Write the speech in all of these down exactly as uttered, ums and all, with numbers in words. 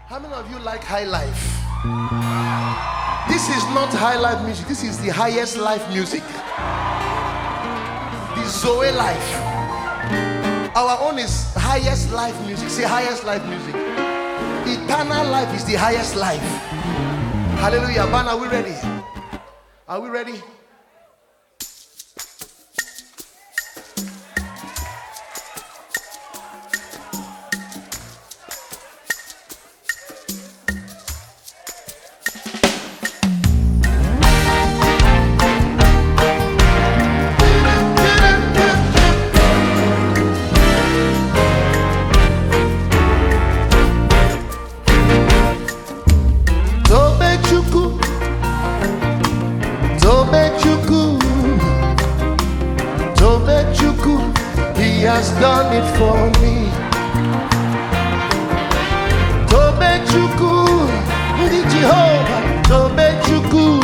How many of you like high life? This is not high life music. This is the highest life music. The Zoe life. Our own is highest life music. Say highest life music. Eternal life is the highest life. Hallelujah. Man, are we ready? Are we ready? He has done it for me. Tobe Chuku, the Jehovah. Tobe Chuku,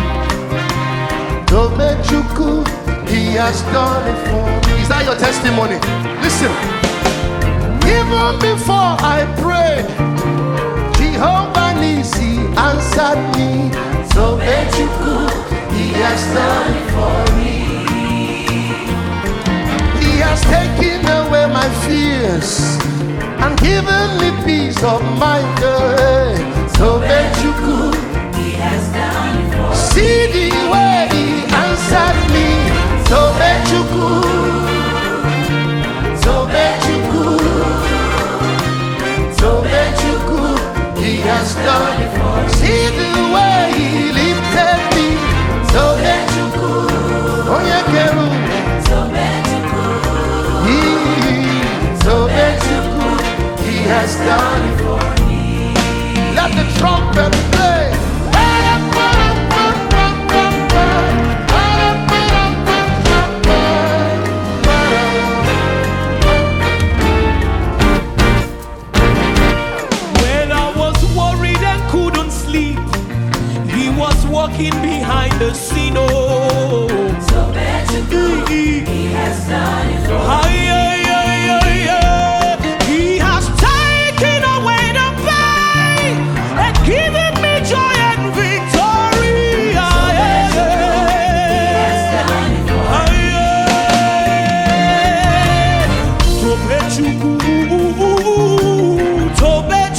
Tobe Chuku. He has done it for me. Is that your testimony? Listen. Even before I prayed, Jehovah Nisi answered me. Tobe Chuku, He has done it for me. He has taken away my fears and given me peace of mind. So Bechuku, He has done it for me. See the way He answered me. So Bechuku, so Bechuku, so Bechuku, He has done it for me. See the way He lifted me. So Bechuku, oh yeah, Keru. He has done it for me. Let the trumpet play. When I was worried and couldn't sleep, He was walking behind the scene. Oh, so He has done it for me.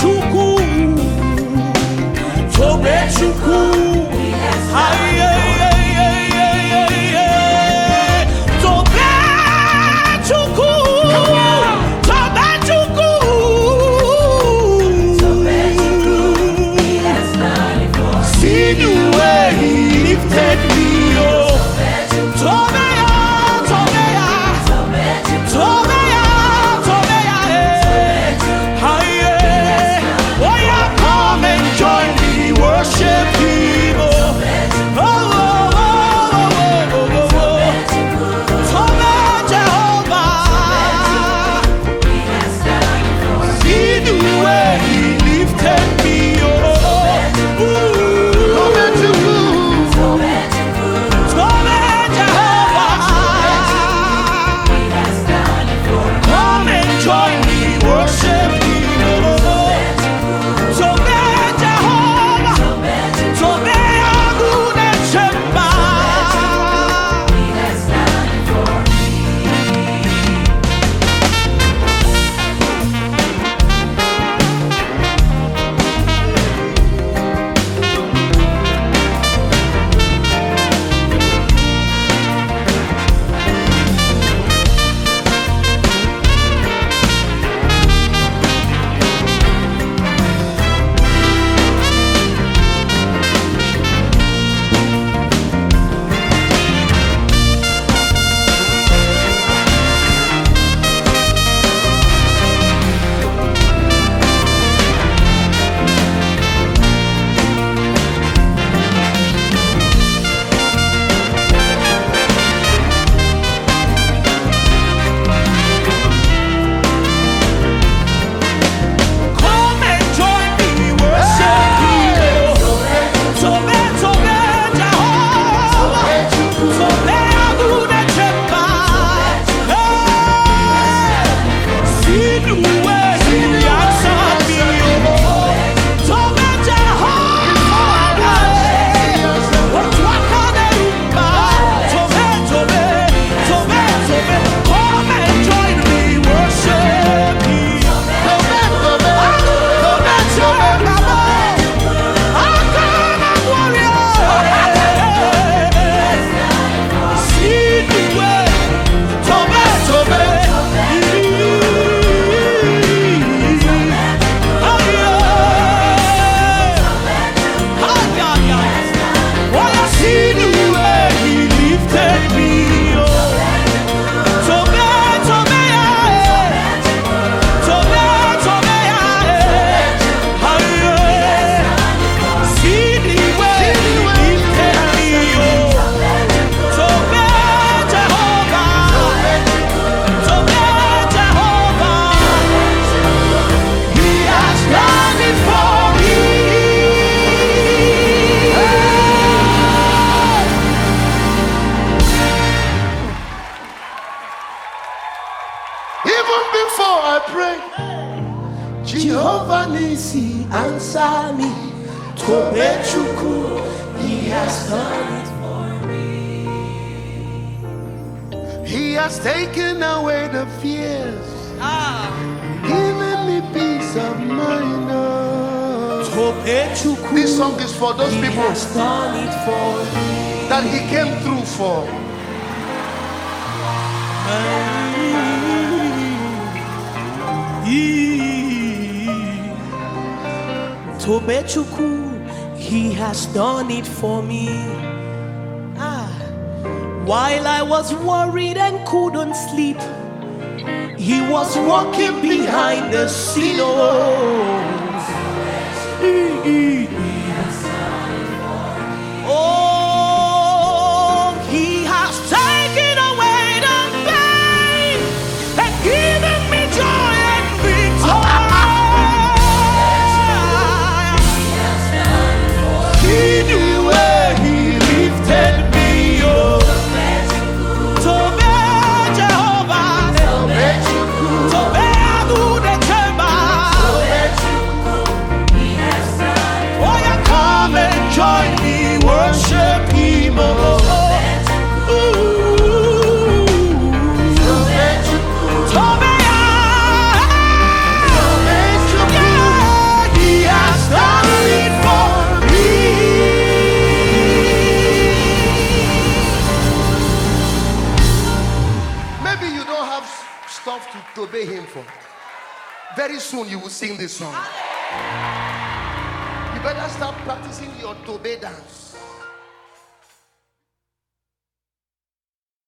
Tobe Chuku, Tobe Chuku, Jehovah Nisi, answer me. Tobechuku, he has done it for me. He has taken away the fears, ah. giving me peace of mind. Tobechuku, this song is for those he people has done it for me. That he came through for. Tobechuku, he has done it for me. Ah, while I was worried and couldn't sleep, he was walking behind the scenes. Oh, he has taken away the pain and given me joy and victory. He knew where he lifted me up. Tobe Jehovah, Tobe Adu de Chema. Oh, yeah, come and join me, worship him. Oh, Tobe, yeah, he has done it for me. Maybe you don't have stuff to obey him for. Very soon you will sing this song. You better start practicing your Tobe dance.